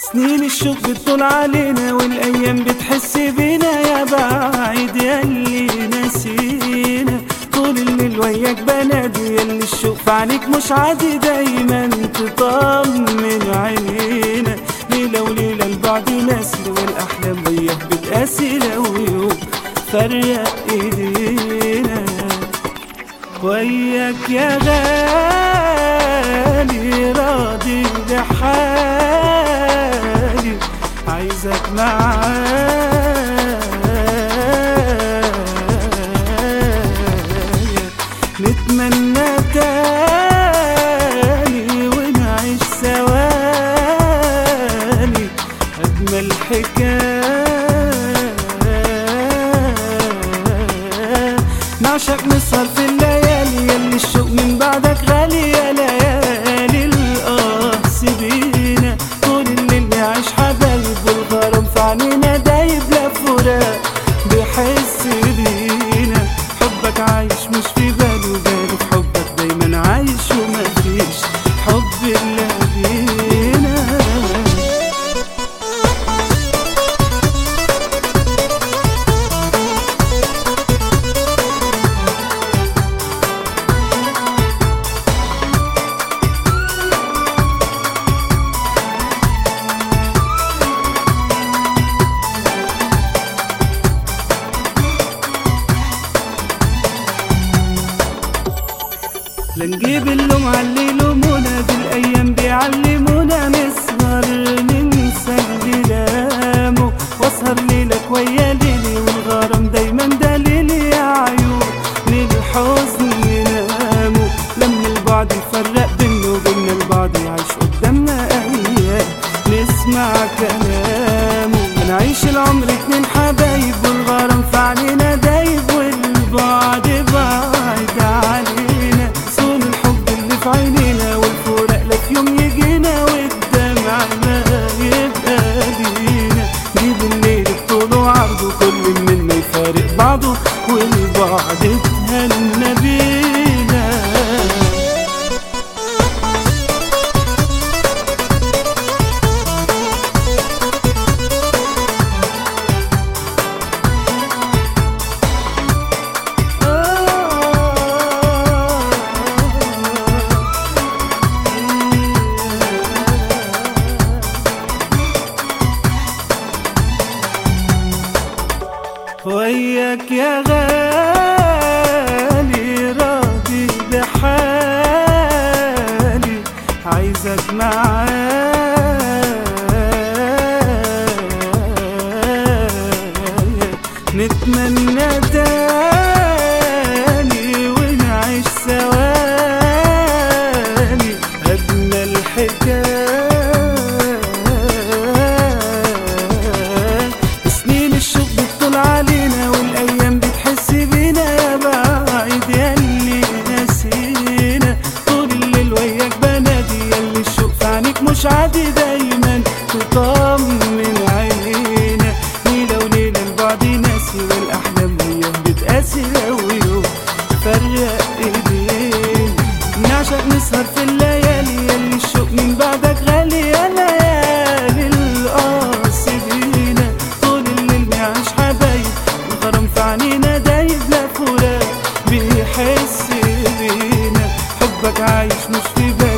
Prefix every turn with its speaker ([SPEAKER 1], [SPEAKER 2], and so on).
[SPEAKER 1] سنين الشوق بتطول علينا والايام بتحس بينا، يا بعيد ياللي نسينا. طول الليل وياك بنادي ياللي الشوق في عينيك مش عادي، دايما تطمن عينينا. ليلة وليلة البعد ناسي والاحلام وياك بتقاسي، لو يوم فرق ايدينا. وياك يا غالي راضي بحالي، عايزك معايا نتمنى تاني ونعيش ثواني أجمل حكاية. نعشق نسهر في الليالي ياللي الشوق من بعدك غالي، يا ليالي القاس بينا. طول الليل نعيش حبايب والغرام في عنينا دايب، لا فراق بحس بينا. حبك عايش مش في بالي وبالي في حبك دايما عايش، ومفيش حب إلا بينا. لا نجيب اللوم عاللي يلومونا، دي الايام بيعلمونا نسهر ننسى اللي لامه. واسهر ليلك ويا ليلي والغرام دايما دليلي، يا عيون للحزن نناموا. لما البعد يفرق بينا وبينا البعض يعيش قدامنا ايام نسمع كلامه. نعيش العمر اتنين حبايب والغرام في عنينا دايب، والبعد بعيد علينا. صون الحب اللي في عينينا والفراق لا في يوم يجينا، والدمع ما يبقى لينا. جيب الليل بطوله وعرضه كل منا يفارق بعضه، والبعد اتهنى بينا. وياك يا غالي راضي بحالي، عايزك معايا نتمنى تاني ونعيش ثواني أجمل حكاية. سنين الشوق بتطول علينا والايام بتحس بينا، يا بعيد ياللي نسينا. طول الليل وياك بنادي ياللي الشوق في عينيك مش عادي، دايما تطمن عينينا. ليلة وليلة البعد ناسي والاحلام وياك بتقاسي، لو يوم فرق ايدينا. نعشق نسهر في الليالي ياللي الشوق من بعدك غالي، يا ليالي القاس بينا. طول الليل نعيش حبايب والغرام في عنينا دايب، لا فراق بيحس بينا. حبك عايش مش في بالي